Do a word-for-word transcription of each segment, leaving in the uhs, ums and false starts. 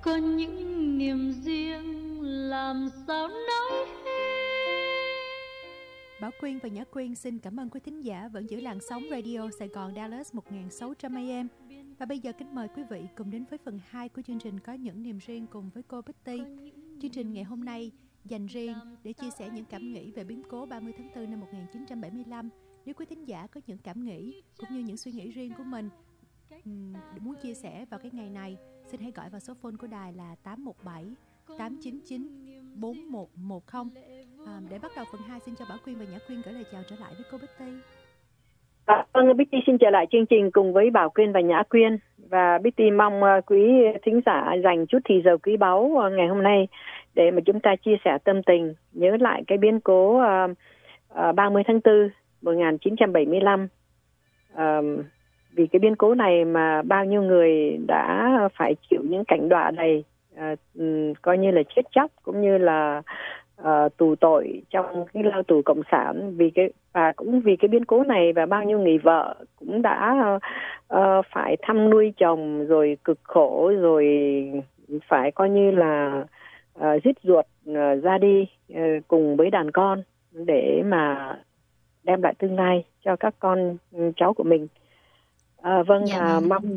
có những niềm riêng làm sao nói hết. Bảo Quyên và Nhã Quyên xin cảm ơn quý thính giả vẫn giữ làn sóng Radio Sài Gòn Dallas một nghìn sáu trăm A M. Và bây giờ kính mời quý vị cùng đến với phần hai của chương trình Có những niềm riêng cùng với cô Betty. Chương trình ngày hôm nay dành riêng để chia sẻ những cảm nghĩ về biến cố ba mươi tháng tư năm một nghìn chín trăm bảy mươi lăm. Nếu quý thính giả có những cảm nghĩ cũng như những suy nghĩ riêng của mình um, muốn chia sẻ vào cái ngày này, xin hãy gọi vào số phone của đài là tám một bảy tám chín chín bốn một một không. À, để bắt đầu phần hai, xin cho Bảo Quyên và Nhã Quyên gửi lời chào trở lại với cô Betty. Vâng, Betty xin trở lại chương trình cùng với Bảo Quyên và Nhã Quyên. Và Betty mong uh, quý thính giả dành chút thì giờ quý báu uh, ngày hôm nay để mà chúng ta chia sẻ tâm tình, nhớ lại cái biến cố uh, uh, ba mươi tháng tư một nghìn chín trăm bảy mươi lăm. Uh, vì cái biến cố này mà bao nhiêu người đã phải chịu những cảnh đọa đầy, uh, um, coi như là chết chóc cũng như là uh, tù tội trong cái lao tù cộng sản. Vì cái và cũng vì cái biến cố này và bao nhiêu người vợ cũng đã uh, phải thăm nuôi chồng rồi cực khổ rồi phải coi như là uh, giết ruột uh, ra đi uh, cùng với đàn con để mà đem lại tương lai cho các con cháu của mình. À, vâng, dạ, à, vâng. mong.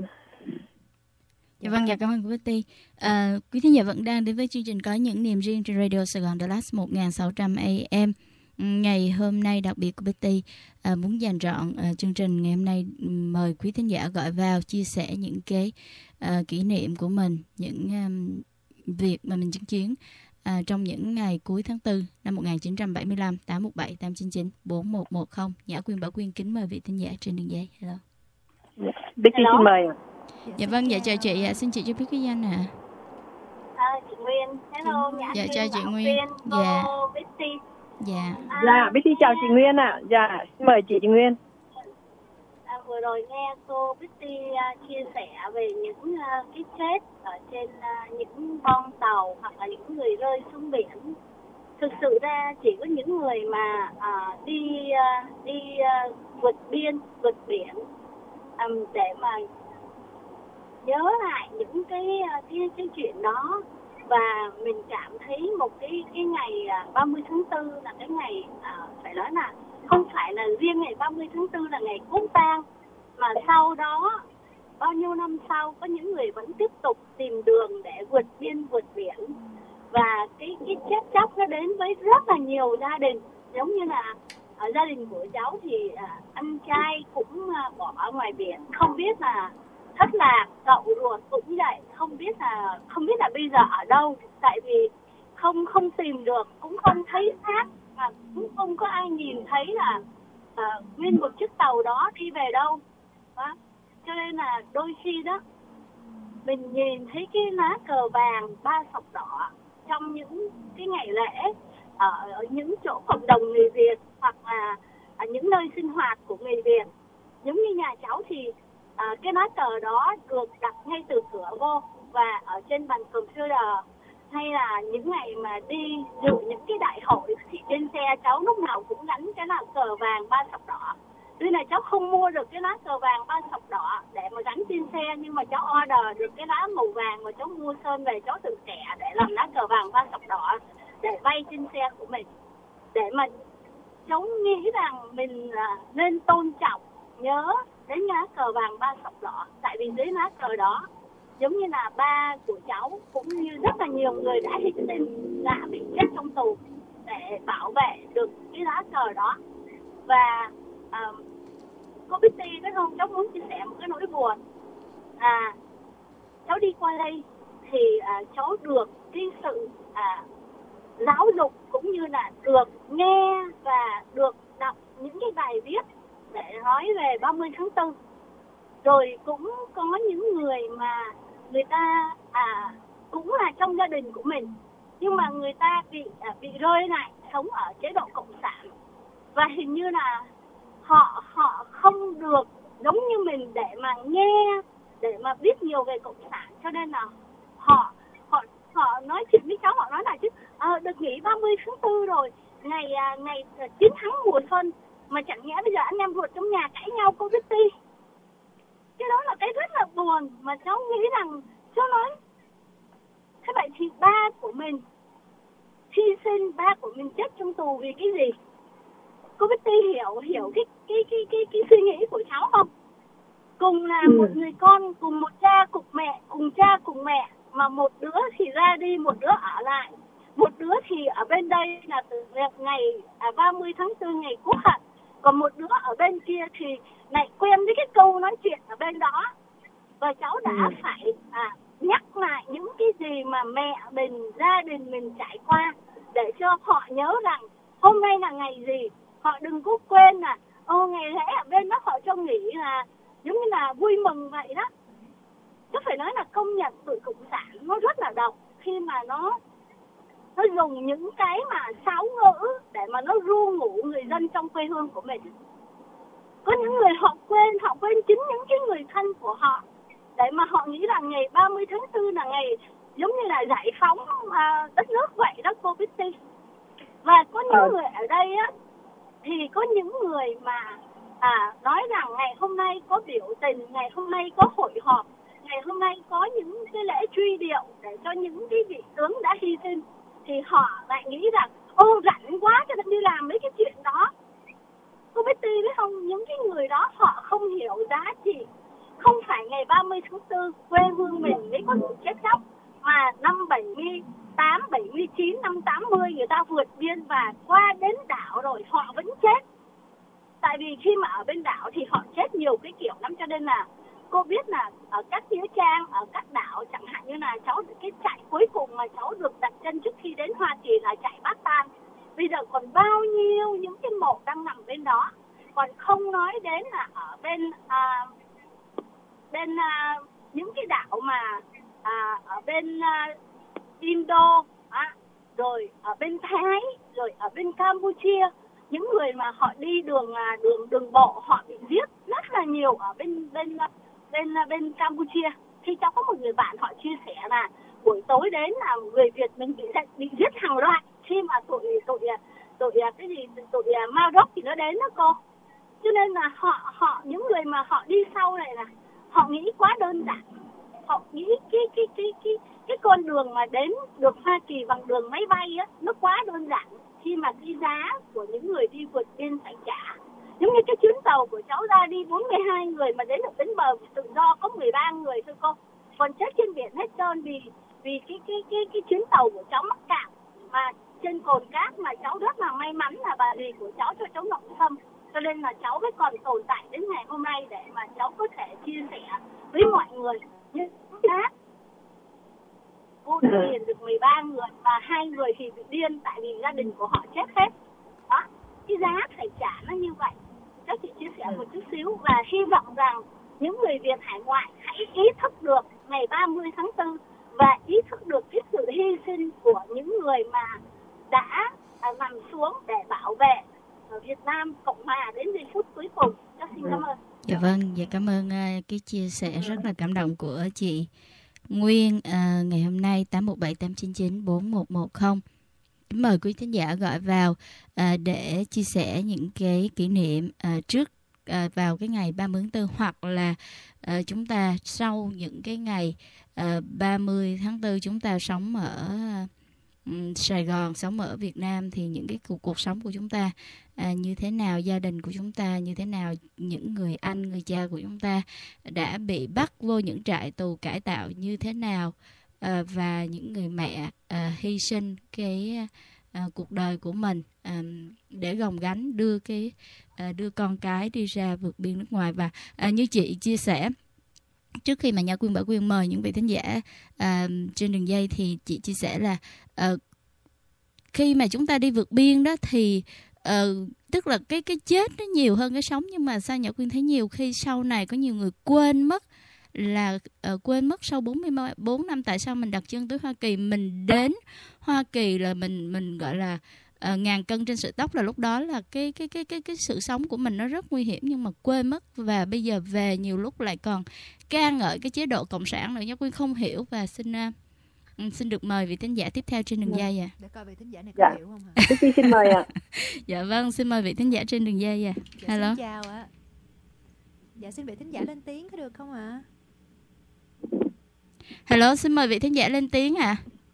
Dạ vâng, dạ cảm ơn quý Betty. À, quý thính giả vẫn đang đến với chương trình Có những niềm riêng trên Radio Sài Gòn Dallas một nghìn sáu trăm A M. Ngày hôm nay đặc biệt của Betty à, muốn dành trọn à, chương trình ngày hôm nay, mời quý thính giả gọi vào chia sẻ những cái à, kỷ niệm của mình, những à, việc mà mình chứng kiến à, trong những ngày cuối tháng tư năm một nghìn chín trăm bảy mươi lăm. Tám một bảy tám chín chín bốn một một không. Nhã Quyên, Bảo Quyên kính mời vị thính giả trên đường dây. Hello. Betty xin mời. Dạ vâng, dạ chào chị ạ. Xin chị cho biết cái danh ạ. À, chị Nguyên. Hello, Nhã Dạ Quyên, chào chị Bảo Nguyên. Quyên, cô Dạ. Betty. Dạ. À, Dạ, Betty chào chị Nguyên ạ. À. Dạ, xin mời chị, chị Nguyên. À, vừa rồi nghe cô Betty uh, chia sẻ về những uh, cái chết ở trên uh, những bong tàu hoặc là những người rơi xuống biển. Thực sự ra chỉ có những người mà uh, đi uh, đi uh, vượt biên, vượt biển um, để mà nhớ lại những cái cái cái chuyện đó, và mình cảm thấy một cái cái ngày ba mươi tháng tư là cái ngày uh, phải nói là không phải là riêng ngày ba mươi tháng tư là ngày cốt tang, mà sau đó bao nhiêu năm sau có những người vẫn tiếp tục tìm đường để vượt biên vượt biển, và cái cái chết chóc nó đến với rất là nhiều gia đình. Giống như là ở gia đình của cháu thì uh, anh trai cũng uh, bỏ ở ngoài biển, không biết là thất lạc, cậu ruột cũng vậy, không biết là không biết là bây giờ ở đâu, tại vì không không tìm được, cũng không thấy xác, mà cũng không có ai nhìn thấy là uh, nguyên một chiếc tàu đó đi về đâu. Đó. Cho nên là đôi khi đó mình nhìn thấy cái lá cờ vàng ba sọc đỏ trong những cái ngày lễ ở, ở những chỗ cộng đồng người Việt hoặc là ở những nơi sinh hoạt của người Việt. Giống như nhà cháu thì À, cái lá cờ đó được đặt ngay từ cửa vô và ở trên bàn computer, hay là những ngày mà đi dự những cái đại hội thì trên xe cháu lúc nào cũng gắn cái lá cờ vàng ba sọc đỏ. Tuy là cháu không mua được cái lá cờ vàng ba sọc đỏ để mà gắn trên xe, nhưng mà cháu order được cái lá màu vàng và cháu mua sơn về, cháu tự kẻ để làm lá cờ vàng ba sọc đỏ để bay trên xe của mình, để mà cháu nghĩ rằng mình à, nên tôn trọng, nhớ đến lá cờ vàng ba sọc đỏ. Tại vì dưới lá cờ đó, giống như là ba của cháu cũng như rất là nhiều người đã hy sinh, đã bị chết trong tù để bảo vệ được cái lá cờ đó. Và uh, cô Betty biết không, cháu muốn chia sẻ một cái nỗi buồn. À, cháu đi qua đây thì uh, cháu được cái sự uh, giáo dục cũng như là được nghe và được đọc những cái bài viết để nói về ba mươi tháng tư. Rồi cũng có những người mà người ta à, cũng là trong gia đình của mình, nhưng mà người ta bị à, bị rơi lại sống ở chế độ cộng sản, và hình như là họ họ không được giống như mình để mà nghe, để mà biết nhiều về cộng sản, cho nên là họ họ họ nói chuyện với cháu, họ nói là chứ à, được nghỉ ba mươi tháng tư rồi, ngày à, ngày chiến thắng mùa xuân, mà chẳng nhẽ bây giờ anh em ruột trong nhà cãi nhau, cô Betty. Cái đó là cái rất là buồn, mà cháu nghĩ rằng cháu nói Thế vậy thì ba của mình hy sinh, ba của mình chết trong tù vì cái gì? Cô Betty hiểu hiểu cái cái cái cái cái suy nghĩ của cháu không? Cùng là ừ. một người con, cùng một cha cùng mẹ, cùng cha cùng mẹ, mà một đứa thì ra đi, một đứa ở lại. Một đứa thì ở bên đây là từ ngày à, ba mươi tháng tư ngày Quốc hận, còn một đứa ở bên kia thì lại quen với cái câu nói chuyện ở bên đó. Và cháu đã ừ. phải à, nhắc lại những cái gì mà mẹ mình, gia đình mình trải qua, để cho họ nhớ rằng hôm nay là ngày gì. Họ đừng có quên là ô ngày lễ ở bên đó họ cho nghỉ là giống như là vui mừng vậy đó. Chứ phải nói là công nhận tụi cộng sản nó rất là độc khi mà nó nó dùng những cái mà sáo ngữ để mà nó ru ngủ người dân trong quê hương của mình. Có những người họ quên, họ quên chính những cái người thân của họ, để mà họ nghĩ là ngày ba mươi tháng tư là ngày giống như là giải phóng à, đất nước vậy đó cô Betty. Và có những ừ. người ở đây á, thì có những người mà à, nói rằng ngày hôm nay có biểu tình, ngày hôm nay có hội họp, ngày hôm nay có những cái lễ truy điệu để cho những cái vị tướng đã hy sinh, thì họ lại nghĩ rằng ô rảnh quá cho nên đi làm mấy cái chuyện đó. Cô Betty biết không, những cái người đó họ không hiểu giá trị. Không phải ngày ba mươi tháng tư quê hương mình mới có sự chết chóc, mà năm bảy mươi tám, bảy mươi chín, năm tám mươi người ta vượt biên và qua đến đảo rồi họ vẫn chết. Tại vì khi mà ở bên đảo thì họ chết nhiều cái kiểu lắm, cho nên là cô biết là ở các nghĩa trang, ở các đảo, chẳng hạn như là cháu cái chạy cuối cùng mà cháu được đặt chân trước khi đến Hoa Kỳ là chạy Bát Tan. Bây giờ còn bao nhiêu những cái mộ đang nằm bên đó. Còn không nói đến là ở bên à, bên à, những cái đảo mà à, ở bên à, Indo, à, rồi ở bên Thái, rồi ở bên Campuchia, những người mà họ đi đường đường đường bộ họ bị giết rất là nhiều ở bên bên bên bên Campuchia. Thì cháu có một người bạn họ chia sẻ là buổi tối đến là người Việt mình bị bị giết hàng loạt khi mà tụi tụi tụi cái gì tụi Maroc thì nó đến đó cô. Cho nên là họ họ những người mà họ đi sau này là họ nghĩ quá đơn giản. Họ nghĩ cái cái cái cái cái con đường mà đến được Hoa Kỳ bằng đường máy bay á nó quá đơn giản, khi mà cái giá của những người đi vượt biên phải trả. Giống như cái chuyến tàu của cháu ra đi bốn mươi hai người mà đến được đến bờ tự do có mười ba người thôi cô. Còn chết trên biển hết trơn vì vì cái cái cái cái chuyến tàu của cháu mắc cạn. Mà trên cồn cát mà cháu rất là may mắn là bà dì của cháu cho cháu ngọc xâm. Cho nên là cháu mới còn tồn tại đến ngày hôm nay để mà cháu có thể chia sẻ với mọi người. Nhưng khác cô đã điền được mười ba người và hai người thì bị điên tại vì gia đình của họ chết hết. Đó, cái giá phải trả nó như vậy. Các chị chia sẻ một chút xíu và hy vọng rằng những người Việt hải ngoại hãy ý thức được ngày ba mươi tháng tư và ý thức được cái sự hy sinh của những người mà đã nằm xuống để bảo vệ ở Việt Nam Cộng Hòa đến giây phút cuối cùng. Cháu xin cảm ơn. Dạ vâng, dạ cảm ơn uh, cái chia sẻ rất là cảm động của chị Nguyên uh, ngày hôm nay tám một bảy tám chín chín bốn một một không. Mời quý khán giả gọi vào uh, để chia sẻ những cái kỷ niệm uh, trước uh, vào cái ngày ba mươi tháng tư, hoặc là uh, chúng ta sau những cái ngày uh, ba mươi tháng tư chúng ta sống ở uh, Sài Gòn, sống ở Việt Nam thì những cái cuộc, cuộc sống của chúng ta à, như thế nào, gia đình của chúng ta như thế nào, những người anh, người cha của chúng ta đã bị bắt vô những trại tù cải tạo như thế nào, à, và những người mẹ à, hy sinh cái à, cuộc đời của mình à, để gồng gánh đưa cái à, đưa con cái đi ra vượt biên nước ngoài. Và à, như chị chia sẻ trước khi mà Nhã Quyên Bảo Quyên mời những vị thính giả à, trên đường dây thì chị chia sẻ là à, khi mà chúng ta đi vượt biên đó thì à, tức là cái cái chết nó nhiều hơn cái sống, nhưng mà sao Nhã Quyên thấy nhiều khi sau này có nhiều người quên mất là uh, quên mất sau bốn mươi bốn năm tại sao mình đặt chân tới Hoa Kỳ. Mình đến Hoa Kỳ là mình mình gọi là uh, ngàn cân trên sợi tóc, là lúc đó là cái cái cái cái cái sự sống của mình nó rất nguy hiểm, nhưng mà quên mất. Và bây giờ về nhiều lúc lại còn ca ngợi cái chế độ cộng sản nữa. Nhã Quyên không hiểu và xin uh, xin được mời vị thính giả tiếp theo trên đường dạ. dây. À. Để coi vị thính giả này có dạ. hiểu không hả? Xin, xin mời ạ. Dạ vâng, xin mời vị thính giả trên đường dây. À. Dạ, Hello. Xin chào ạ. Dạ xin vị thính giả lên tiếng có được không ạ? Hello, xin mời vị thính giả lên tiếng ạ. À.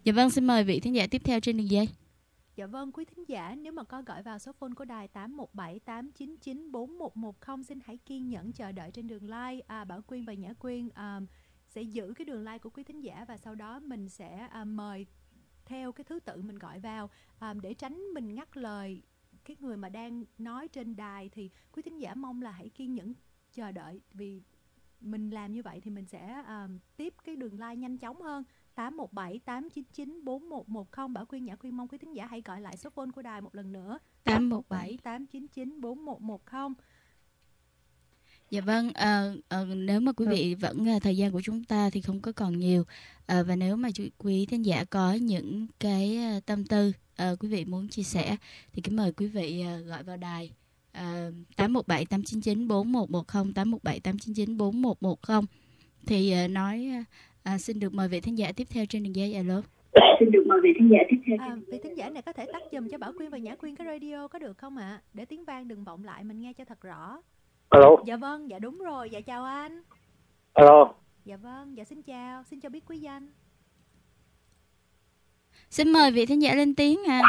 Dạ vâng, xin mời vị thính giả tiếp theo trên đường dây. Dạ vâng, quý thính giả nếu mà có gọi vào số phone của đài tám một bảy tám chín chín bốn một một không, xin hãy kiên nhẫn chờ đợi trên đường line. À, Bảo Quyên và Nhã Quyên à, sẽ giữ cái đường line của quý thính giả và sau đó mình sẽ à, mời theo cái thứ tự mình gọi vào à, để tránh mình ngắt lời cái người mà đang nói trên đài. Thì quý thính giả mong là hãy kiên nhẫn chờ đợi, vì mình làm như vậy thì mình sẽ à, tiếp cái đường line nhanh chóng hơn. Tám một bảy tám chín chín bốn một một không. Bảo Quyên, Nhã Quyên mong quý thính giả hãy gọi lại số phone của đài một lần nữa, tám một bảy tám chín chín bốn một một không. Dạ vâng, à, à, nếu mà quý vị vẫn à, thời gian của chúng ta thì không có còn nhiều, à, và nếu mà quý thính giả có những cái à, tâm tư à, quý vị muốn chia sẻ thì kính mời quý vị à, gọi vào đài à, tám một bảy tám chín chín bốn một một không, tám một bảy tám chín chín bốn một một không. Thì à, nói à, xin được mời vị thính giả tiếp theo trên đường dây. Alo. Xin được mời vị thính giả tiếp theo. À, vị thính giả này có thể tắt giùm cho Bảo Quyên và Nhã Quyên cái radio có được không ạ? À? Để tiếng vang đừng vọng lại, mình nghe cho thật rõ. Alo. Dạ vâng, dạ đúng rồi, dạ chào anh. Alo. Dạ vâng, dạ xin chào, xin cho biết quý danh. Xin mời vị thính giả lên tiếng à.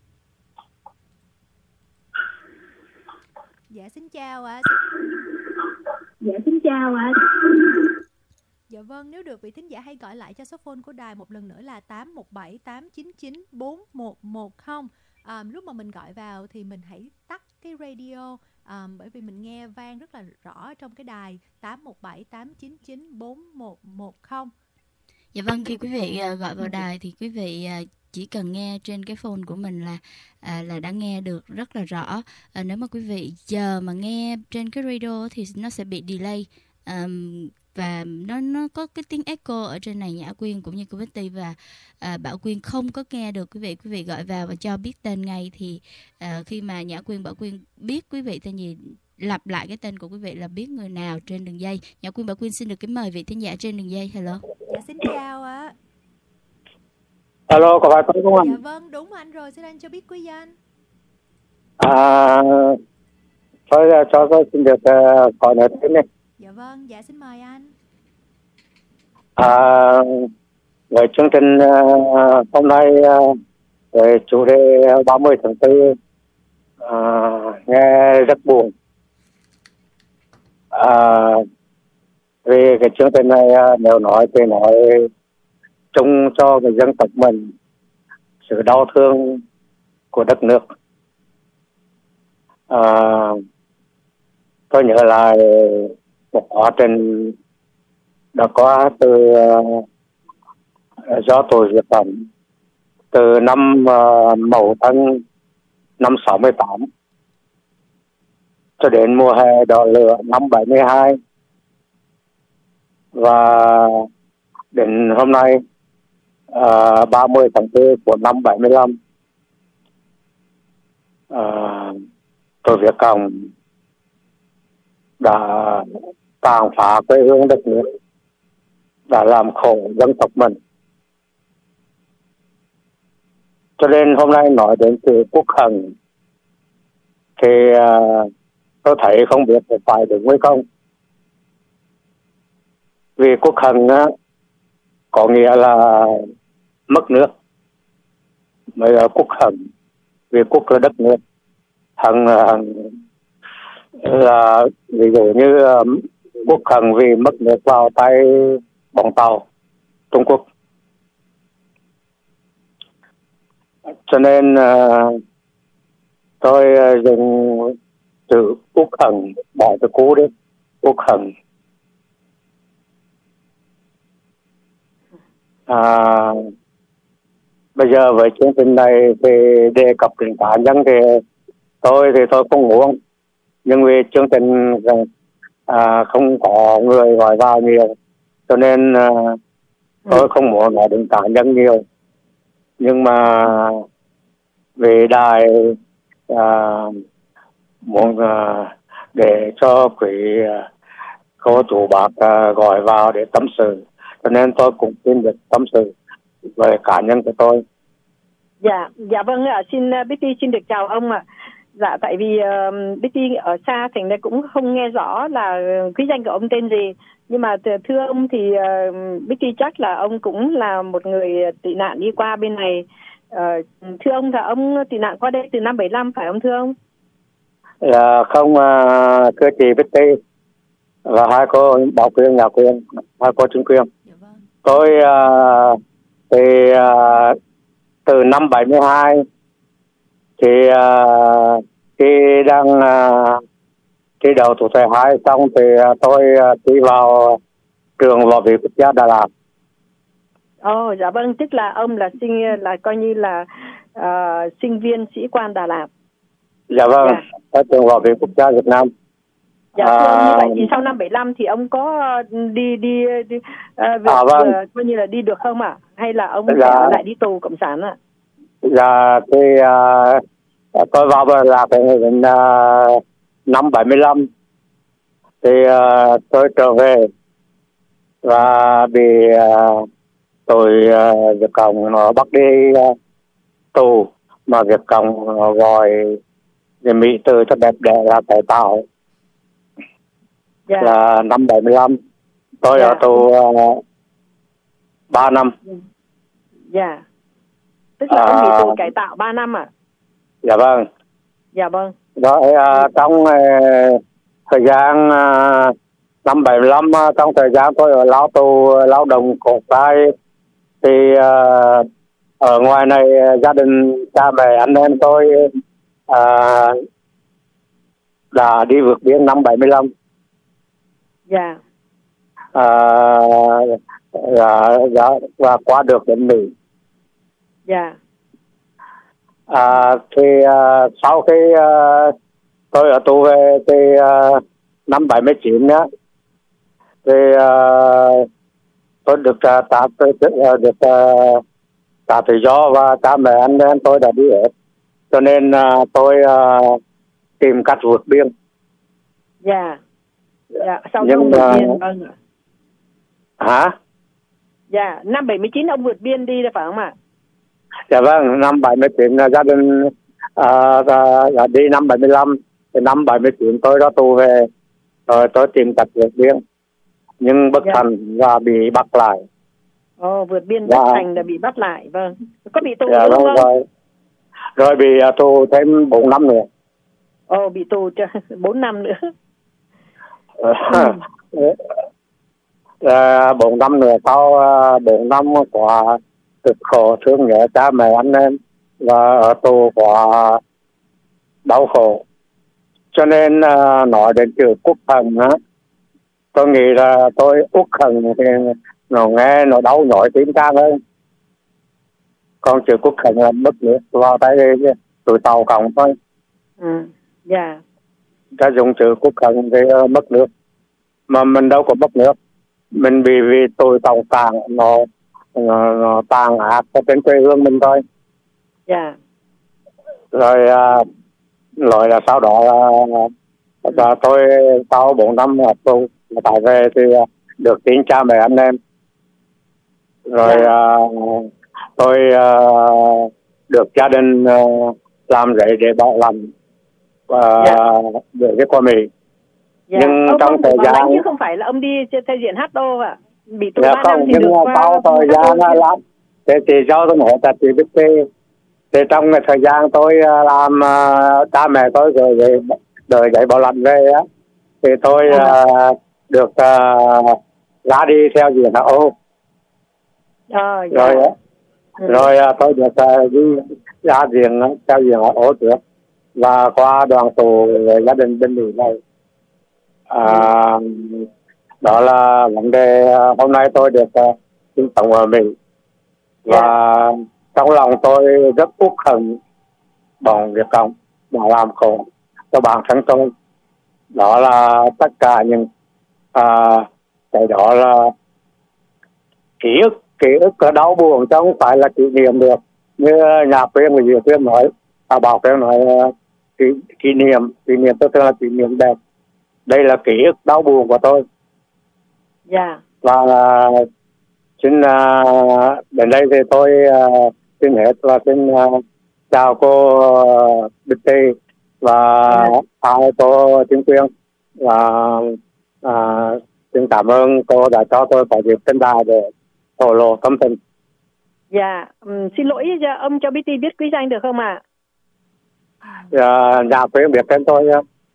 Dạ xin chào ạ. À. Dạ xin chào ạ. À. Dạ vâng, nếu được vị thính giả hãy gọi lại cho số phone của đài một lần nữa là tám một bảy tám chín chín bốn một một không. À, lúc mà mình gọi vào thì mình hãy tắt cái radio, à, bởi vì mình nghe vang rất là rõ trong cái đài tám một bảy tám chín chín bốn một một không. Dạ vâng, khi quý vị uh, gọi vào đài thì quý vị uh, chỉ cần nghe trên cái phone của mình là uh, là đã nghe được rất là rõ. Uh, nếu mà quý vị giờ mà nghe trên cái radio thì nó sẽ bị delay. Um, và nó nó có cái tiếng echo ở trên này. Nhã Quyên cũng như cô Betty và à, Bảo Quyên không có nghe được quý vị. Quý vị gọi vào và cho biết tên ngay thì à, khi mà Nhã Quyên, Bảo Quyên biết quý vị tên gì, lặp lại cái tên của quý vị là biết người nào trên đường dây. Nhã Quyên, Bảo Quyên xin được kính mời vị thính giả trên đường dây. Hello. Dạ xin chào ạ. Alo, có phải tôi không anh? Dạ vâng, đúng anh rồi, xin anh cho biết quý danh. À, thôi cho tôi xin được uh, hỏi nói thêm này. Dạ vâng, dạ xin mời anh. À, với chương trình uh, hôm nay uh, về chủ đề ba mươi tháng tư uh, nghe rất buồn. Uh, vì cái chương trình này uh, nếu nói thì nói chung cho người dân tộc mình sự đau thương của đất nước. Uh, tôi nhớ lại một quá trình đã qua từ uh, do tôi việc làm từ năm uh, Mậu Thân năm sáu mươi tám cho đến mùa hè đỏ lửa năm bảy mươi hai và đến hôm nay uh, ba mươi tháng tư của năm bảy mươi lăm. Uh, tôi Việt Cộng đã tàn phá quê hương đất nước, đã làm khổ dân tộc mình. Cho nên hôm nay nói đến từ quốc hận thì uh, tôi thấy không biết phải đúng hay không. Vì quốc hận uh, có nghĩa là mất nước, mới là quốc hận. Vì quốc là đất nước, hận uh, là ví dụ như uh, quốc hận vì mất nước vào tay bọn Tàu Trung Quốc. Cho nên uh, tôi uh, dùng từ quốc hận bỏ từ cũ đấy, quốc hận. À, bây giờ với chương trình này thì đề cập đến cá nhân thì tôi thì tôi không muốn, nhưng vì chương trình à, không có người gọi vào nhiều cho nên à, tôi không muốn nói đến cá nhân nhiều. Nhưng mà về đài à, muốn à, để cho quý à, cô chủ bác à, gọi vào để tâm sự, cho nên tôi cũng xin được tâm sự về cá nhân của tôi. Dạ, dạ vâng ạ, xin Betty xin được chào ông ạ. Dạ, tại vì uh, Bích Ti ở xa thành ra cũng không nghe rõ là quý danh của ông tên gì. Nhưng mà thưa ông thì uh, Bích Ti chắc là ông cũng là một người tị nạn đi qua bên này. Uh, thưa ông là ông tị nạn qua đây từ năm bảy lăm phải không thưa ông? Dạ không, uh, thưa chị Bích Ti và hai cô Bảo Quyên, Nhà Quyên, hai cô Trương Quyên. Dạ vâng. Tôi uh, thì uh, từ năm bảy mươi hai thì uh, khi đang uh, khi đầu thủ thể hai xong thì uh, tôi uh, đi vào trường Võ Viện Quốc gia Đà Lạt. Ồ, oh, dạ vâng, tức là ông là sinh là coi như là uh, sinh viên sĩ quan Đà Lạt. Dạ vâng, dạ. Ở trường Võ Viện Quốc gia Việt Nam. Dạ thưa ông, như vậy thì sau năm bảy lăm thì ông có đi đi, đi uh, việc, à, vâng. uh, coi như là đi được không ạ? À? Hay là ông dạ. sẽ lại đi tù cộng sản ạ? À? Dạ thì uh, tôi vào Đà Lạt đến uh, năm bảy mươi lăm thì uh, tôi trở về và bị uh, tôi uh, Việt Cộng nó bắt đi uh, tù, mà Việt Cộng uh, gọi Mỹ từ cho đẹp đẽ là cải tạo. Yeah. Là năm bảy mươi lăm tôi yeah. ở tù uh, ba năm. Dạ yeah. Tức là à, ông bị tù cải tạo ba năm à? Dạ vâng. Dạ vâng. Rồi uh, trong uh, thời gian uh, năm bảy mươi lăm, uh, trong thời gian tôi ở lao tù uh, lao động khổ sai thì uh, ở ngoài này uh, gia đình cha mẹ anh em tôi uh, đã đi vượt biên năm bảy mươi lăm. Dạ. À, và, và, và qua được đến Mỹ. Dạ. À, thì uh, sau khi uh, tôi ở tù về thì uh, năm bảy mươi chín nhá, thì uh, tôi được uh, trả uh, được uh, trả tự do và cha mẹ anh em tôi đã đi hết, cho nên uh, tôi uh, tìm cách vượt biên. Dạ. Dạ, sau nhưng ông vượt biên vâng ạ. Hả? Dạ, năm bảy mươi chín ông vượt biên đi phải không ạ? Dạ vâng, năm bảy mươi chín gia đình uh, uh, đi năm bảy mươi lăm, thì năm bảy mươi chín tôi ra tù về, rồi tôi tìm cách vượt biên, nhưng bất thành dạ. và bị bắt lại. Ồ, vượt biên bất dạ. thành là bị bắt lại, vâng. Có bị tù dạ, nữa không? Rồi, rồi bị uh, tù thêm bốn năm nữa. Ồ, bị tù bốn năm nữa. À, bốn năm nữa sau bốn năm quá cực khổ thương nhớ cha mẹ anh em và ở tù quá đau khổ, cho nên uh, nói đến chữ quốc hận á, tôi nghĩ là tôi uất hận thì nó nghe nó đau nhói tim can hơn, còn chữ quốc hận là mất nước vào tay tụi tàu cộng thôi. Ừ, dạ. Yeah. Ta dùng chữ quốc hận thì uh, mất nước, mà mình đâu có mất nước, mình bị vì tôi tổng tàn nó, nó, nó tàn ác ở trên quê hương mình thôi. Dạ. Yeah. Rồi uh, rồi là sau đó uh, là tôi sau bốn năm ở tù tại về thì uh, được tin cha mẹ anh em, rồi yeah. uh, tôi uh, được gia đình uh, làm rễ để bảo lãnh và uh, được cái qua Mỹ. Dạ. Nhưng ông trong thời gian chứ không phải là ông đi theo diện hát đô ạ, bị tù dạ ba không, năm thì nhưng được qua sau thời gian lắm thì thì do tôi hỏi thật chị biết đi, thì trong cái thời gian tôi làm uh, cha mẹ tôi rồi về đời dạy bảo lãnh về á, thì tôi uh, được uh, ra đi theo diện hát ô. À, dạ. Rồi ừ. rồi uh, tôi được uh, đi ra diện theo diện hát ô trước và qua đoàn tù gia đình bên Mỹ này. À, đó là vấn đề hôm nay tôi được sinh uh, sống ở Mỹ và yeah. trong lòng tôi rất uất hận bọn Việt Cộng đã làm khổ cho bản thân tôi. Đó là tất cả những uh, cái đó là ký ức ký ức là đau buồn chứ không phải là kỷ niệm được, như nhà Quyên và Diệu Quyên nói, à, Bảo Quyên nói uh, kỷ, kỷ niệm kỷ niệm tôi thường là kỷ niệm đẹp. Đây là ký ức đau buồn của tôi. Dạ. Yeah. Và uh, xin uh, đến đây thì tôi uh, xin hết và xin uh, chào cô uh, Bích Ti và hai cô chính quyền và à, xin cảm ơn cô đã cho tôi có dịp trên đài để thổ lộ tâm tình. Dạ, um, xin lỗi dạ, ông cho bê tê biết quý danh được không ạ? À? Dạ, dạ Quyên biết tên tôi.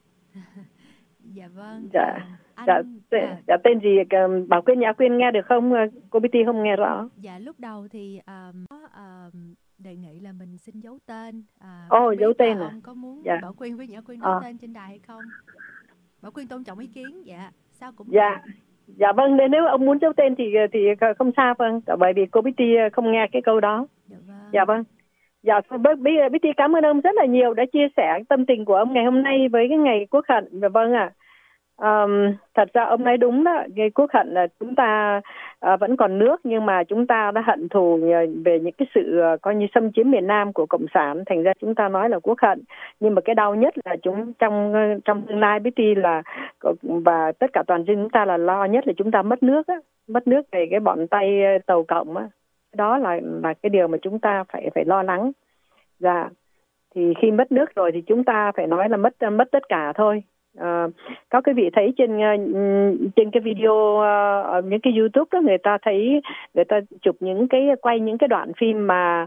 Dạ vâng. Dạ, anh, dạ, tên, à, dạ tên gì? Bảo Quyên, Nhã Quyên nghe được không? Cô bê tê không nghe rõ. Dạ lúc đầu thì um, um, đề nghị là mình xin giấu tên. À, Ồ, oh, giấu tên à? Ông có muốn dạ. Bảo Quyên với Nhã Quyên nói à. tên trên đài hay không? Bảo Quyên tôn trọng ý kiến. Dạ, sao cũng dạ. được. Dạ vâng, nếu ông muốn giấu tên thì thì không sao vâng, bởi vì cô bê tê không nghe cái câu đó. Dạ vâng. Dạ vâng. Dạ, bê tê cảm ơn ông rất là nhiều đã chia sẻ tâm tình của ông ngày hôm nay với cái ngày Quốc Hận. Và vâng ạ, à, um, thật ra ông nói đúng đó, ngày Quốc Hận là chúng ta uh, vẫn còn nước, nhưng mà chúng ta đã hận thù về những cái sự uh, coi như xâm chiếm miền Nam của Cộng sản, thành ra chúng ta nói là Quốc Hận. Nhưng mà cái đau nhất là chúng trong uh, trong tương lai bê tê là và tất cả toàn dân chúng ta là lo nhất là chúng ta mất nước á, mất nước về cái bọn tay uh, tàu Cộng á. Đó là là cái điều mà chúng ta phải phải lo lắng. Dạ, thì khi mất nước rồi thì chúng ta phải nói là mất mất tất cả thôi. À, có quý vị thấy trên trên cái video uh, những cái YouTube đó, người ta thấy người ta chụp những cái quay những cái đoạn phim mà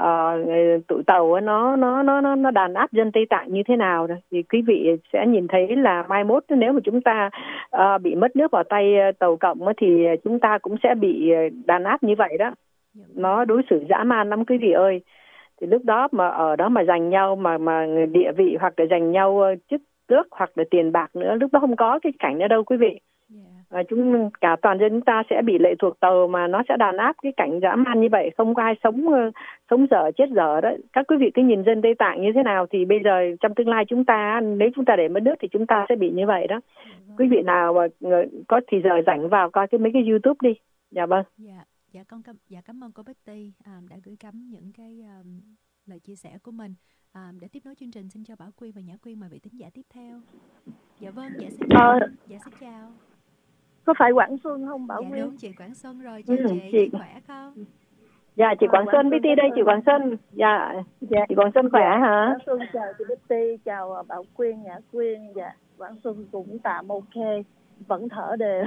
uh, tụi tàu nó nó nó nó đàn áp dân Tây Tạng như thế nào rồi, thì quý vị sẽ nhìn thấy là mai mốt nếu mà chúng ta uh, bị mất nước vào tay tàu Cộng thì chúng ta cũng sẽ bị đàn áp như vậy đó. Nó đối xử dã man lắm quý vị ơi. Thì lúc đó mà ở đó mà giành nhau mà mà địa vị hoặc là giành nhau chức tước hoặc là tiền bạc nữa, lúc đó không có cái cảnh nữa đâu quý vị. Yeah. À, chúng cả toàn dân chúng ta sẽ bị lệ thuộc tàu mà nó sẽ đàn áp cái cảnh dã man như vậy, không có ai sống sống dở chết dở đó. Các quý vị cứ nhìn dân Tây Tạng như thế nào thì bây giờ trong tương lai chúng ta, nếu chúng ta để mất nước thì chúng ta sẽ bị như vậy đó. Yeah. Quý vị nào mà có thì giờ rảnh vào coi cái mấy cái YouTube đi. Dạ vâng. Yeah. Dạ con cảm, dạ cảm ơn cô Betty um, đã gửi gắm những cái um, lời chia sẻ của mình. Um, để tiếp nối chương trình, xin cho Bảo Quyên và Nhã Quyên mời vị thính giả tiếp theo. Dạ vâng, dạ xin chào. Ờ, dạ xin chào. Có phải Quảng Xuân không Bảo Dạ Quyên? đúng, chị Quảng Xuân rồi. Chào ừ, chị, chị, chị khỏe không? Dạ chị Quảng, à, Quảng Xuân, Betty đây, chị Quảng Xuân. Dạ, dạ chị Quảng Xuân khỏe dạ, hả? Quảng Xuân chào chị Betty, chào Bảo Quyên, Nhã Quyên. Dạ, Quảng Xuân cũng tạm ok, vẫn thở đều.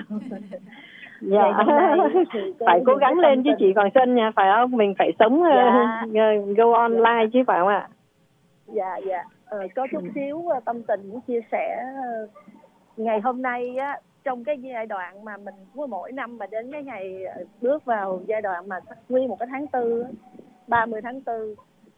Dạ, phải cố gắng lên chứ chị Quảng Xuân nha, phải không? Mình phải sống dạ. uh, go online dạ. chứ phải không ạ? Dạ, dạ. Ờ, có chút xíu tâm tình muốn chia sẻ. Ngày hôm nay á, trong cái giai đoạn mà mình mỗi năm mà đến cái ngày bước vào giai đoạn mà nguyên một cái tháng tư, ba mươi tháng tư,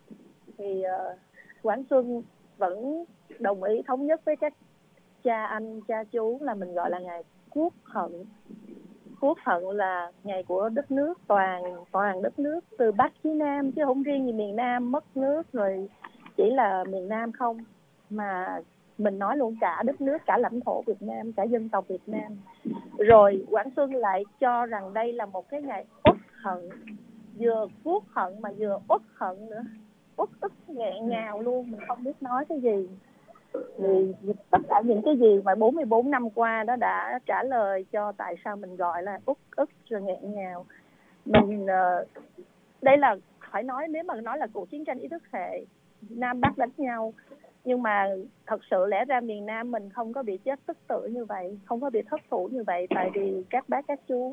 thì uh, Quảng Xuân vẫn đồng ý thống nhất với các cha anh, cha chú là mình gọi là ngày Quốc Hận. Quốc Hận là ngày của đất nước, toàn toàn đất nước từ Bắc chí Nam, chứ không riêng gì miền Nam mất nước rồi chỉ là miền Nam không, mà mình nói luôn cả đất nước, cả lãnh thổ Việt Nam, cả dân tộc Việt Nam. Rồi Quảng Xuân lại cho rằng đây là một cái ngày uất hận, vừa quốc hận mà vừa uất hận nữa, uất ức nghẹn ngào luôn, mình không biết nói cái gì. Thì tất cả những cái gì mà bốn mươi bốn năm qua đó đã trả lời cho tại sao mình gọi là uất ức rồi nghẹn ngào. Mình uh, đây là phải nói, nếu mà nói là cuộc chiến tranh ý thức hệ, Nam Bắc đánh nhau, nhưng mà thật sự lẽ ra miền Nam mình không có bị chết tức tử như vậy, không có bị thất thủ như vậy, tại vì các bác các chú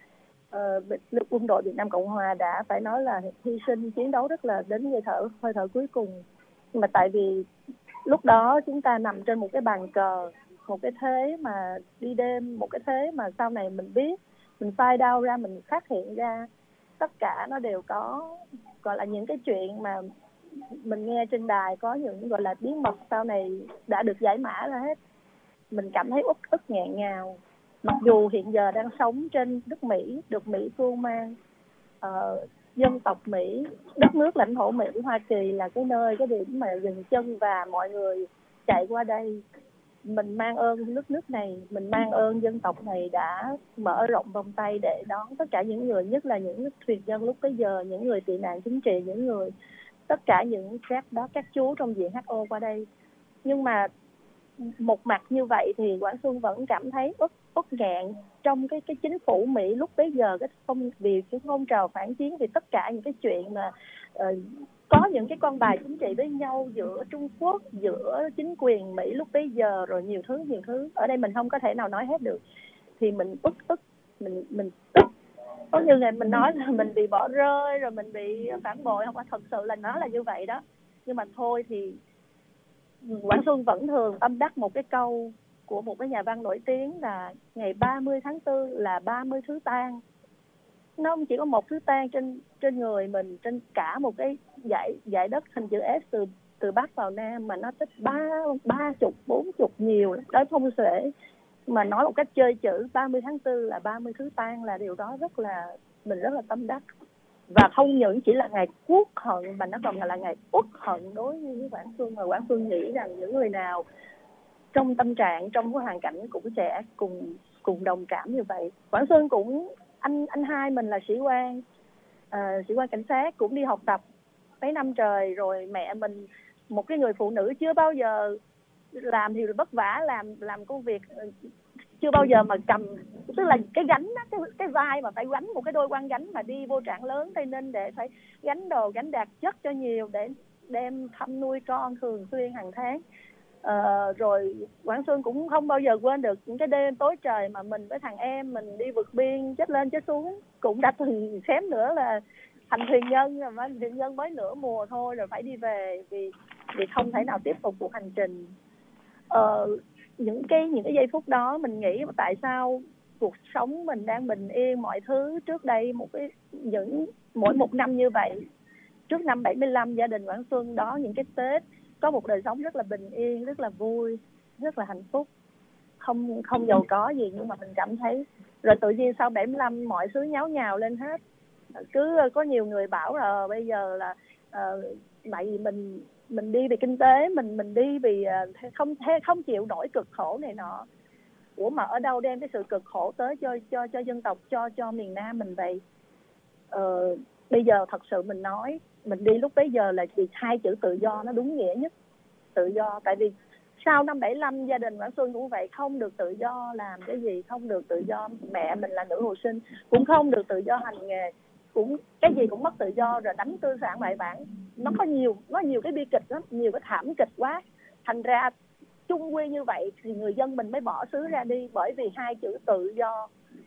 uh, quân đội Việt Nam Cộng Hòa đã phải nói là hy sinh chiến đấu rất là đến hơi thở hơi thở cuối cùng. Nhưng mà tại vì lúc đó chúng ta nằm trên một cái bàn cờ, một cái thế mà đi đêm, một cái thế mà sau này mình biết, mình find out ra, mình phát hiện ra tất cả nó đều có gọi là những cái chuyện mà mình nghe trên đài, có những gọi là bí mật sau này đã được giải mã ra hết. Mình cảm thấy uất ức nghẹn ngào, mặc dù hiện giờ đang sống trên đất Mỹ, được Mỹ cưu mang. Uh, dân tộc Mỹ, đất nước lãnh thổ Mỹ, Hoa Kỳ là cái nơi, cái điểm mà dừng chân và mọi người chạy qua đây. Mình mang ơn nước nước này, mình mang ơn dân tộc này đã mở rộng vòng tay để đón tất cả những người, nhất là những thuyền nhân lúc bấy giờ, những người tị nạn chính trị, những người, tất cả những các đó các chú trong viện hát o qua đây. Nhưng mà một mặt như vậy thì Quảng Xuân vẫn cảm thấy uất uất nghẹn trong cái cái chính phủ Mỹ lúc bấy giờ, cái phong vì cái phong trào phản chiến, vì tất cả những cái chuyện mà uh, có những cái con bài chính trị với nhau giữa Trung Quốc, giữa chính quyền Mỹ lúc bấy giờ, rồi nhiều thứ nhiều thứ ở đây mình không có thể nào nói hết được. Thì mình ức ức mình mình tức, có như ngày mình nói là mình bị bỏ rơi rồi mình bị phản bội, không phải thật sự là nó là như vậy đó. Nhưng mà thôi thì Quảng Xuân vẫn thường tâm đắc một cái câu của một cái nhà văn nổi tiếng là ngày ba mươi tháng tư là ba mươi thứ tang. Nó không chỉ có một thứ tang trên trên người mình, trên cả một cái dải dải đất hình chữ S từ từ Bắc vào Nam, mà nó tích ba ba chục bốn chục nhiều tới không xuể. Mà nói một cách chơi chữ ba mươi tháng tư là ba mươi thứ tang là điều đó rất là mình rất là tâm đắc. Và không những chỉ là ngày quốc hận mà nó còn là ngày uất hận đối với Quảng Xuân. Và Quảng Xuân nghĩ rằng những người nào trong tâm trạng, trong cái hoàn cảnh cũng sẽ cùng cùng đồng cảm như vậy. Quảng Xuân cũng anh anh hai mình là sĩ quan, uh, sĩ quan cảnh sát, cũng đi học tập mấy năm trời rồi. Mẹ mình một cái người phụ nữ chưa bao giờ làm thì vất vả làm làm công việc, chưa bao giờ mà cầm, tức là cái gánh đó, cái cái vai mà phải gánh một cái đôi quan gánh mà đi vô trạm lớn Tây Ninh để phải gánh đồ gánh đạc chất cho nhiều để đem thăm nuôi con thường xuyên hàng tháng. Ờ, rồi Quảng Xuân cũng không bao giờ quên được những cái đêm tối trời mà mình với thằng em mình đi vượt biên chết lên chết xuống. Cũng đã từng xém nữa là thành thuyền nhân, rồi mà thuyền nhân mới nửa mùa thôi rồi phải đi về vì vì không thể nào tiếp tục cuộc hành trình. Ờ, những cái những cái giây phút đó mình nghĩ tại sao cuộc sống mình đang bình yên, mọi thứ trước đây một cái những mỗi một năm như vậy, trước năm bảy mươi lăm gia đình Quảng Xuân đó, những cái Tết có một đời sống rất là bình yên, rất là vui, rất là hạnh phúc, không không giàu có gì, nhưng mà mình cảm thấy rồi tự nhiên sau bảy mươi lăm mọi thứ nháo nhào lên hết. Cứ có nhiều người bảo là bây giờ là uh, tại vì mình mình đi vì kinh tế, mình mình đi vì uh, không không chịu nổi cực khổ này nọ. Ủa mà ở đâu đem cái sự cực khổ tới cho cho cho dân tộc, cho cho miền Nam mình vậy? Uh, bây giờ thật sự mình nói, mình đi lúc bấy giờ là vì hai chữ tự do nó đúng nghĩa nhất. Tự do, tại vì sau năm bảy mươi lăm gia đình Quảng Xuân cũng vậy, không được tự do làm cái gì, không được tự do. Mẹ mình là nữ hộ sinh cũng không được tự do hành nghề, cũng cái gì cũng mất tự do, rồi đánh tư sản bại bản. Nó có nhiều nó nhiều cái bi kịch lắm, nhiều cái thảm kịch quá. Thành ra chung quy như vậy thì người dân mình mới bỏ xứ ra đi, bởi vì hai chữ tự do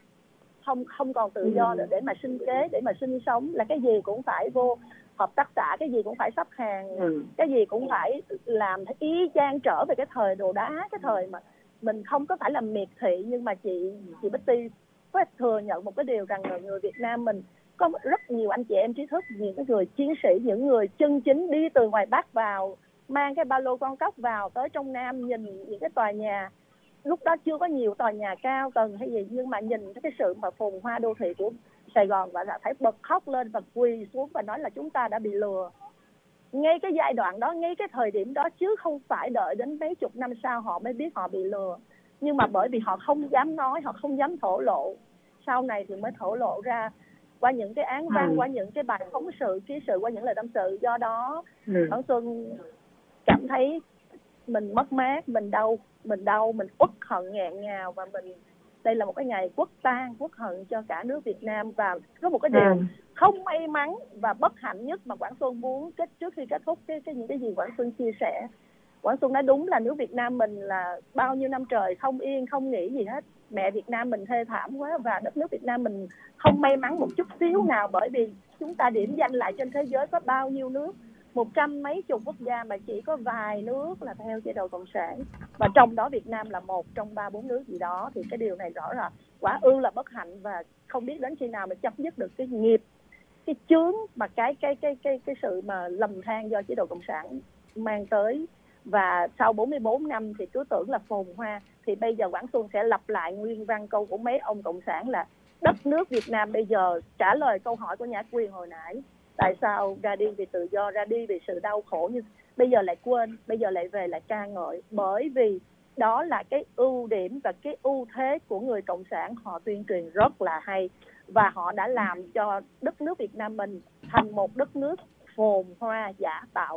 không không còn tự do nữa để mà sinh kế, để mà sinh sống, là cái gì cũng phải vô hợp tác xã, cái gì cũng phải sắp hàng, ừ. cái gì cũng phải làm ý chang trở về cái thời đồ đá, cái thời mà mình không có phải là miệt thị. Nhưng mà chị chị Betty có thừa nhận một cái điều rằng là người Việt Nam mình có rất nhiều anh chị em trí thức, những cái người chiến sĩ, những người chân chính đi từ ngoài Bắc vào, mang cái ba lô con cóc vào tới trong Nam, nhìn những cái tòa nhà lúc đó chưa có nhiều tòa nhà cao tầng hay gì, nhưng mà nhìn cái sự mà phồn hoa đô thị của Sài Gòn và đã phải bật khóc lên và quỳ xuống và nói là chúng ta đã bị lừa. Ngay cái giai đoạn đó, ngay cái thời điểm đó, chứ không phải đợi đến mấy chục năm sau họ mới biết họ bị lừa. Nhưng mà bởi vì họ không dám nói, họ không dám thổ lộ, sau này thì mới thổ lộ ra qua những cái án văn, ừ. qua những cái bài phóng sự, ký sự, qua những lời tâm sự. Do đó ừ. Quảng Xuân cảm thấy mình mất mát, mình đau, mình đau, mình uất hận nghẹn ngào, và mình đây là một cái ngày quốc tang, quốc hận cho cả nước Việt Nam. Và có một cái điều ừ. không may mắn và bất hạnh nhất mà Quảng Xuân muốn kết trước khi kết thúc cái, cái những cái gì Quảng Xuân chia sẻ. Quảng Xuân nói đúng là nước Việt Nam mình là bao nhiêu năm trời không yên, không nghĩ gì hết. Mẹ Việt Nam mình thê thảm quá, và đất nước Việt Nam mình không may mắn một chút xíu nào, bởi vì chúng ta điểm danh lại trên thế giới có bao nhiêu nước, một trăm mấy chục quốc gia mà chỉ có vài nước là theo chế độ cộng sản, và trong đó Việt Nam là một trong ba bốn nước gì đó. Thì cái điều này rõ ràng quả ư là bất hạnh, và không biết đến khi nào mà chấm dứt được cái nghiệp, cái chướng mà cái cái cái cái cái sự mà lầm than do chế độ cộng sản mang tới. Và sau bốn mươi bốn năm thì cứ tưởng là phồn hoa, thì bây giờ Quảng Xuân sẽ lặp lại nguyên văn câu của mấy ông cộng sản là đất nước Việt Nam bây giờ, trả lời câu hỏi của Nhã Quyên hồi nãy, tại sao ra đi vì tự do, ra đi vì sự đau khổ, nhưng bây giờ lại quên, bây giờ lại về lại ca ngợi. Bởi vì đó là cái ưu điểm và cái ưu thế của người cộng sản, họ tuyên truyền rất là hay, và họ đã làm cho đất nước Việt Nam mình thành một đất nước phồn hoa giả tạo.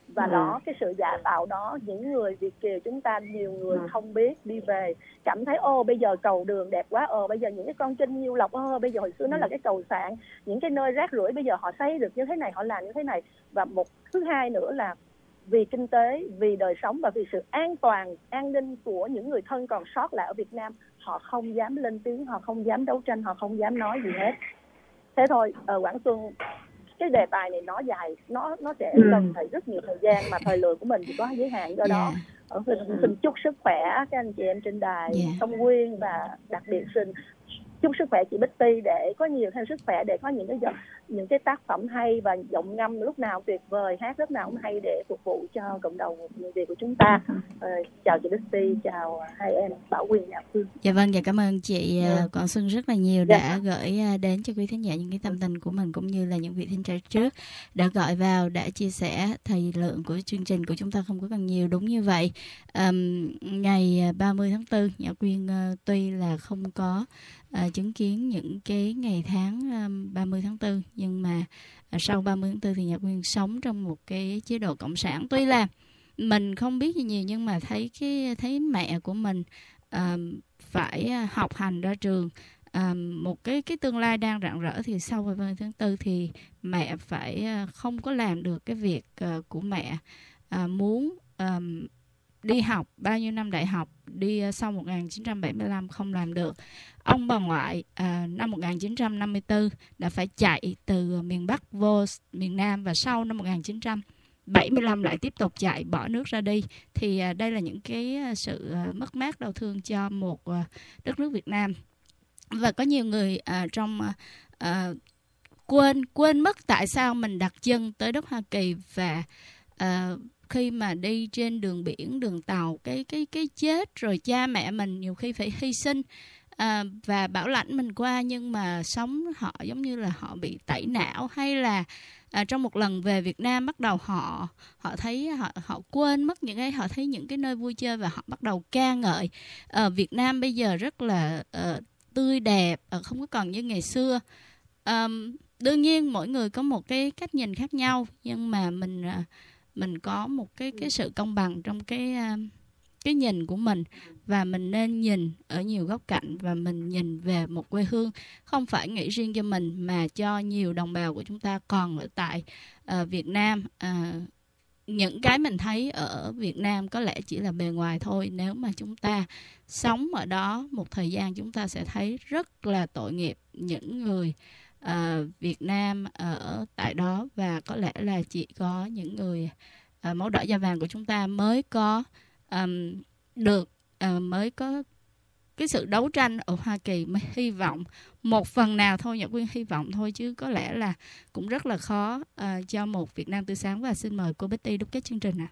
Và ừ. đó, cái sự giả tạo đó, những người Việt kiều chúng ta, nhiều người ừ. không biết, đi về cảm thấy ô bây giờ cầu đường đẹp quá, ờ bây giờ những cái con kênh Nhiêu Lộc, ờ bây giờ hồi xưa nó là cái cầu sạn, những cái nơi rác rưởi bây giờ họ xây được như thế này, họ làm như thế này. Và một thứ hai nữa là vì kinh tế, vì đời sống và vì sự an toàn, an ninh của những người thân còn sót lại ở Việt Nam, họ không dám lên tiếng, họ không dám đấu tranh, họ không dám nói gì hết. Thế thôi, ở Quảng Xuân, cái đề tài này nó dài, nó nó sẽ ừ. cần phải rất nhiều thời gian, mà thời lượng của mình thì có giới hạn, do yeah. đó ở xin, xin chúc sức khỏe các anh chị em trên đài yeah. Song Quyên, và đặc biệt xin chúc sức khỏe chị Betty để có nhiều thêm sức khỏe, để có những cái những cái tác phẩm hay và giọng ngâm lúc nào tuyệt vời, hát lúc nào cũng hay để phục vụ cho cộng đồng người Việt của chúng ta. À, chào chị Betty, chào hai em Bảo Quyên và Phương. Dạ vâng, và cảm ơn chị yeah. Quảng Xuân rất là nhiều đã yeah. gửi đến cho quý thính giả những cái tâm tình của mình, cũng như là những vị thính giả trước đã gọi vào, đã chia sẻ. Thời lượng của chương trình của chúng ta không có còn nhiều, đúng như vậy. Um, ngày ba mươi tháng tư, Nhã Quyên uh, tuy là không có À, chứng kiến những cái ngày tháng um, ba mươi tháng tư, nhưng mà à, sau ba mươi tháng tư thì Nhã Quyên sống trong một cái chế độ cộng sản. Tuy là mình không biết gì nhiều, nhưng mà thấy cái thấy mẹ của mình um, phải học hành ra trường, um, một cái cái tương lai đang rạng rỡ, thì sau ba mươi tháng tư thì mẹ phải uh, không có làm được cái việc uh, của mẹ uh, muốn. Um, đi học bao nhiêu năm đại học, đi uh, sau một nghìn chín trăm bảy mươi lăm không làm được. Ông bà ngoại uh, năm một nghìn chín trăm năm mươi tư đã phải chạy từ miền Bắc vô miền Nam, và sau năm một nghìn chín trăm bảy mươi lăm lại tiếp tục chạy, bỏ nước ra đi. Thì uh, đây là những cái uh, sự uh, mất mát đau thương cho một uh, đất nước Việt Nam. Và có nhiều người uh, trong uh, uh, quên quên mất tại sao mình đặt chân tới đất Hoa Kỳ, và uh, khi mà đi trên đường biển, đường tàu, cái cái cái chết rồi cha mẹ mình nhiều khi phải hy sinh à, và bảo lãnh mình qua, nhưng mà sống họ giống như là họ bị tẩy não, hay là à, trong một lần về Việt Nam bắt đầu họ họ thấy họ họ quên mất những cái, họ thấy những cái nơi vui chơi và họ bắt đầu ca ngợi à, Việt Nam bây giờ rất là uh, tươi đẹp, uh, không có còn như ngày xưa. Um, đương nhiên mỗi người có một cái cách nhìn khác nhau, nhưng mà mình uh, mình có một cái cái sự công bằng trong cái cái nhìn của mình, và mình nên nhìn ở nhiều góc cạnh, và mình nhìn về một quê hương, không phải nghĩ riêng cho mình mà cho nhiều đồng bào của chúng ta còn ở tại uh, Việt Nam. Uh, những cái mình thấy ở Việt Nam có lẽ chỉ là bề ngoài thôi. Nếu mà chúng ta sống ở đó một thời gian, chúng ta sẽ thấy rất là tội nghiệp những người Uh, Việt Nam ở tại đó, và có lẽ là chỉ có những người uh, máu đỏ da vàng của chúng ta mới có um, được uh, mới có cái sự đấu tranh ở Hoa Kỳ, mới hy vọng một phần nào thôi, Nhã Quyên hy vọng thôi, chứ có lẽ là cũng rất là khó uh, cho một Việt Nam tươi sáng. Và xin mời cô Betty đúc kết chương trình ạ.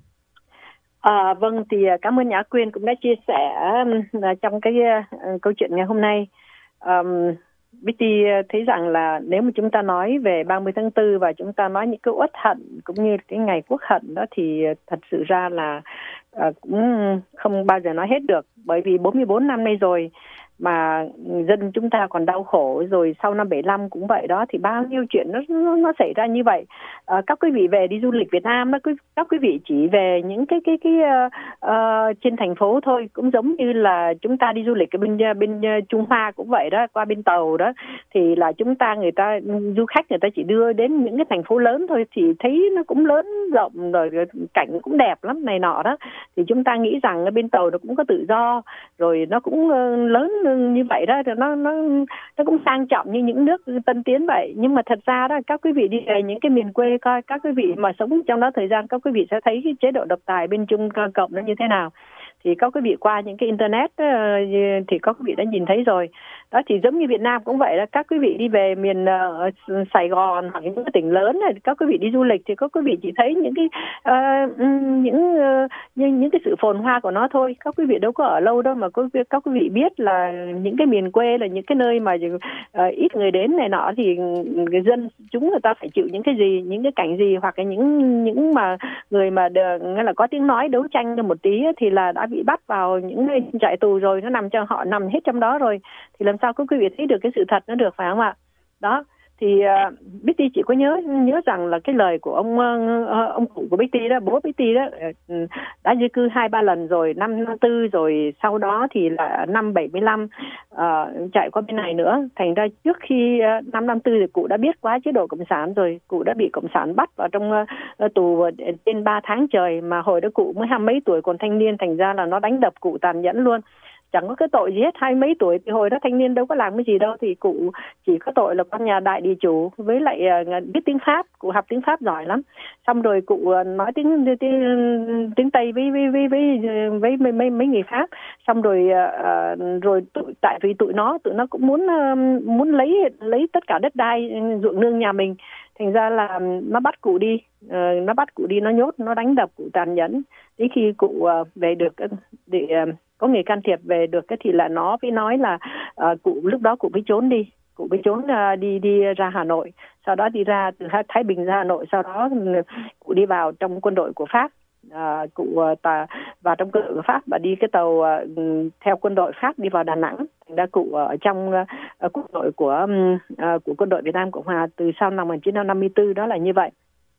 À, vâng, thì cảm ơn Nhã Quyên cũng đã chia sẻ uh, trong cái uh, câu chuyện ngày hôm nay. Um, Betty thấy rằng là nếu mà chúng ta nói về ba mươi tháng tư và chúng ta nói những cái uất hận cũng như cái ngày quốc hận đó, thì thật sự ra là uh, cũng không bao giờ nói hết được. Bởi vì bốn mươi bốn năm nay rồi mà dân chúng ta còn đau khổ, rồi sau năm bảy mươi lăm cũng vậy đó, thì bao nhiêu chuyện nó nó, nó xảy ra như vậy. À, các quý vị về đi du lịch Việt Nam đó, các quý vị chỉ về những cái cái cái uh, uh, trên thành phố thôi, cũng giống như là chúng ta đi du lịch ở bên bên Trung Hoa cũng vậy đó, qua bên tàu đó, thì là chúng ta người ta du khách người ta chỉ đưa đến những cái thành phố lớn thôi, thì thấy nó cũng lớn rộng rồi, cảnh cũng đẹp lắm này nọ đó, thì chúng ta nghĩ rằng ở bên tàu nó cũng có tự do, rồi nó cũng uh, lớn như vậy đó, nó nó nó cũng sang trọng như những nước tân tiến vậy. Nhưng mà thật ra đó, các quý vị đi về những cái miền quê coi, các quý vị mà sống trong đó thời gian, các quý vị sẽ thấy cái chế độ độc tài bên Trung Cộng nó như thế nào. Thì các quý vị qua những cái internet thì các quý vị đã nhìn thấy rồi. Đó, thì giống như Việt Nam cũng vậy đó, các quý vị đi về miền uh, Sài Gòn hoặc những cái tỉnh lớn này, các quý vị đi du lịch thì các quý vị chỉ thấy những cái uh, những uh, những những cái sự phồn hoa của nó thôi. Các quý vị đâu có ở lâu đâu mà các, các quý vị biết là những cái miền quê là những cái nơi mà uh, ít người đến này nọ, thì người dân chúng người ta phải chịu những cái gì, những cái cảnh gì, hoặc là những những mà người mà nghĩa là có tiếng nói đấu tranh một tí thì là đã bị bắt vào những nơi trại tù rồi, nó nằm cho họ nằm hết trong đó rồi, thì làm sao các quý vị thấy được cái sự thật nó được, phải không ạ? Đó, thì uh, Bitty chỉ có nhớ nhớ rằng là cái lời của ông uh, ông cụ của Bitty đó, bố Bitty đó, uh, đã di cư hai ba lần rồi, năm năm tư rồi sau đó thì là năm bảy mươi lăm uh, chạy qua bên này nữa. Thành ra trước khi uh, năm năm tư thì cụ đã biết quá chế độ cộng sản rồi, cụ đã bị cộng sản bắt vào trong uh, tù trên ba tháng trời, mà hồi đó cụ mới hai mấy tuổi còn thanh niên, thành ra là nó đánh đập cụ tàn nhẫn luôn. Chẳng có cái tội gì hết, hai mấy tuổi thì hồi đó thanh niên đâu có làm cái gì đâu, thì cụ chỉ có tội là con nhà đại địa chủ, với lại uh, biết tiếng Pháp, cụ học tiếng Pháp giỏi lắm. Xong rồi cụ uh, nói tiếng tiếng tiếng Tây với với với với với mấy mấy, mấy người Pháp. Xong rồi uh, rồi tụi, tại vì tụi nó tụi nó cũng muốn uh, muốn lấy lấy tất cả đất đai ruộng nương nhà mình. Thành ra là nó bắt cụ đi, uh, nó bắt cụ đi, nó nhốt, nó đánh đập cụ tàn nhẫn. Đến khi cụ uh, về được để uh, có người can thiệp về được cái thì là nó mới nói là uh, cụ lúc đó cụ mới trốn đi, cụ mới trốn uh, đi đi ra Hà Nội, sau đó đi ra từ Thái Bình ra Hà Nội, sau đó cụ đi vào trong quân đội của Pháp. Uh, cụ uh, tà, vào trong quân đội của Pháp và đi cái tàu uh, theo quân đội Pháp đi vào Đà Nẵng. Thành ra cụ ở trong uh, quân đội của uh, của quân đội Việt Nam Cộng Hòa từ sau năm một nghìn chín trăm năm mươi tư, đó là như vậy.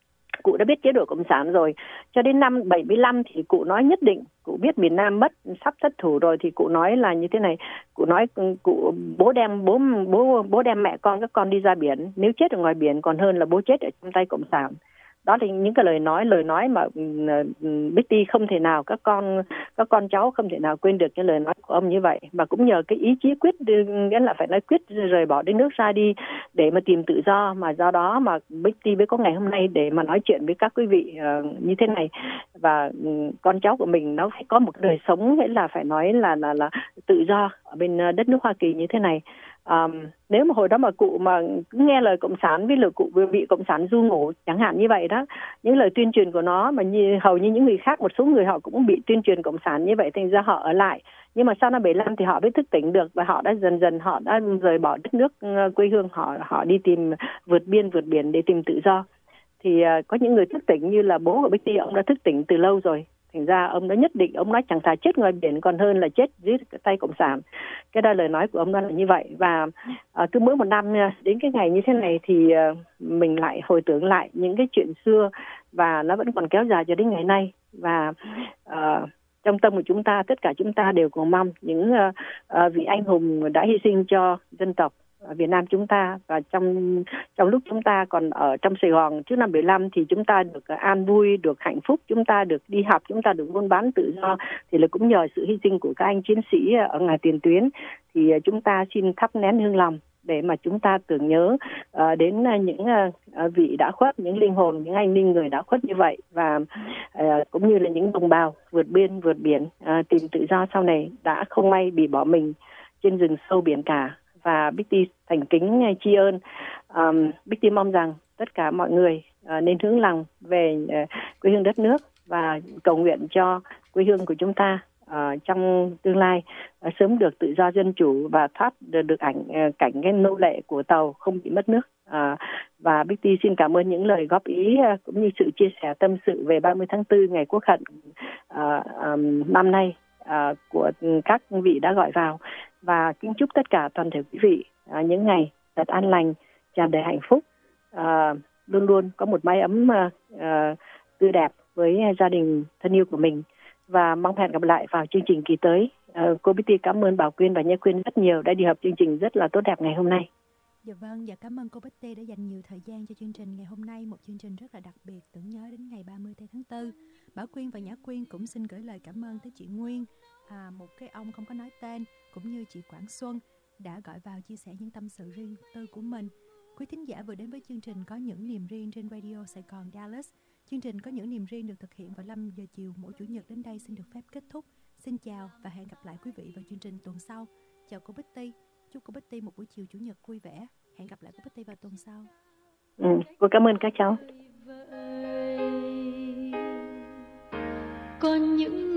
Cụ đã biết chế độ cộng sản rồi, cho đến năm bảy mươi lăm thì cụ nói nhất định, cụ biết miền Nam mất sắp thất thủ rồi thì cụ nói là như thế này, cụ nói cụ bố đem bố bố bố đem mẹ con các con đi ra biển, nếu chết ở ngoài biển còn hơn là bố chết ở trong tay cộng sản. Đó là những cái lời nói lời nói mà uh, Bitty không thể nào, các con các con cháu không thể nào quên được cái lời nói của ông như vậy. Mà cũng nhờ cái ý chí quyết, nghĩa là phải nói quyết rời bỏ đất nước ra đi để mà tìm tự do, mà do đó mà Bitty mới có ngày hôm nay để mà nói chuyện với các quý vị uh, như thế này. Và um, con cháu của mình nó phải có một đời sống, nghĩa là phải nói là là là tự do ở bên uh, đất nước Hoa Kỳ như thế này. Um, nếu mà hồi đó mà cụ mà cứ nghe lời cộng sản, với lời cụ bị cộng sản du ngủ chẳng hạn như vậy đó, những lời tuyên truyền của nó mà như hầu như những người khác, một số người họ cũng bị tuyên truyền cộng sản như vậy, thành ra họ ở lại. Nhưng mà sau năm bảy mươi lăm thì họ mới thức tỉnh được và họ đã dần dần họ đã rời bỏ đất nước quê hương họ, họ đi tìm vượt biên vượt biển để tìm tự do. Thì uh, có những người thức tỉnh như là bố của Bitty, ông đã thức tỉnh từ lâu rồi. Thành ra ông đã nhất định, ông nói chẳng thà chết ngoài biển còn hơn là chết dưới tay cộng sản. Cái đó lời nói của ông đó là như vậy. Và uh, cứ mỗi một năm đến cái ngày như thế này thì uh, mình lại hồi tưởng lại những cái chuyện xưa, và nó vẫn còn kéo dài cho đến ngày nay. Và uh, trong tâm của chúng ta, tất cả chúng ta đều cầu mong những uh, uh, vị anh hùng đã hy sinh cho dân tộc ở Việt Nam chúng ta. Và trong trong lúc chúng ta còn ở trong Sài Gòn trước năm bảy mươi lăm thì chúng ta được an vui, được hạnh phúc, chúng ta được đi học, chúng ta được buôn bán tự do, thì là cũng nhờ sự hy sinh của các anh chiến sĩ ở ngoài tiền tuyến. Thì chúng ta xin thắp nén hương lòng để mà chúng ta tưởng nhớ uh, đến những uh, vị đã khuất, những linh hồn, những anh linh người đã khuất như vậy, và uh, cũng như là những đồng bào vượt biên vượt biển uh, tìm tự do sau này đã không may bị bỏ mình trên rừng sâu biển cả. Và Bitty thành kính tri ân. Um, Bitty mong rằng tất cả mọi người uh, nên hướng lòng về uh, quê hương đất nước và cầu nguyện cho quê hương của chúng ta uh, trong tương lai uh, sớm được tự do dân chủ và thoát được, được ảnh uh, cảnh cái nô lệ của tàu, không bị mất nước. Uh, và Bitty xin cảm ơn những lời góp ý uh, cũng như sự chia sẻ tâm sự về ba mươi tháng tư ngày Quốc hận uh, um, năm nay uh, của các vị đã gọi vào. Và kính chúc tất cả toàn thể quý vị à, những ngày thật an lành, tràn đầy hạnh phúc, à, luôn luôn có một mái ấm à, à, tươi đẹp với gia đình thân yêu của mình. Và mong hẹn gặp lại vào chương trình kỳ tới. À, cô Bitty cảm ơn Bảo Quyên và Nhã Quyên rất nhiều đã đi hợp chương trình rất là tốt đẹp ngày hôm nay. Dạ vâng, và cảm ơn cô Bitty đã dành nhiều thời gian cho chương trình ngày hôm nay, một chương trình rất là đặc biệt tưởng nhớ đến ngày ba mươi tháng tư. Bảo Quyên và Nhã Quyên cũng xin gửi lời cảm ơn tới chị Nguyên, à, một cái ông không có nói tên, cũng như chị Quảng Xuân đã gọi vào chia sẻ những tâm sự riêng tư của mình. Quý thính giả vừa đến với chương trình Có Những Niềm Riêng trên Radio Sài Gòn Dallas. Chương trình Có Những Niềm Riêng được thực hiện vào năm giờ chiều mỗi Chủ nhật, đến đây xin được phép kết thúc. Xin chào và hẹn gặp lại quý vị vào chương trình tuần sau. Chào cô Bitty, chúc cô Bitty một buổi chiều Chủ nhật vui vẻ. Hẹn gặp lại cô Bitty vào tuần sau. Ừ, cô cảm ơn các cháu. Còn những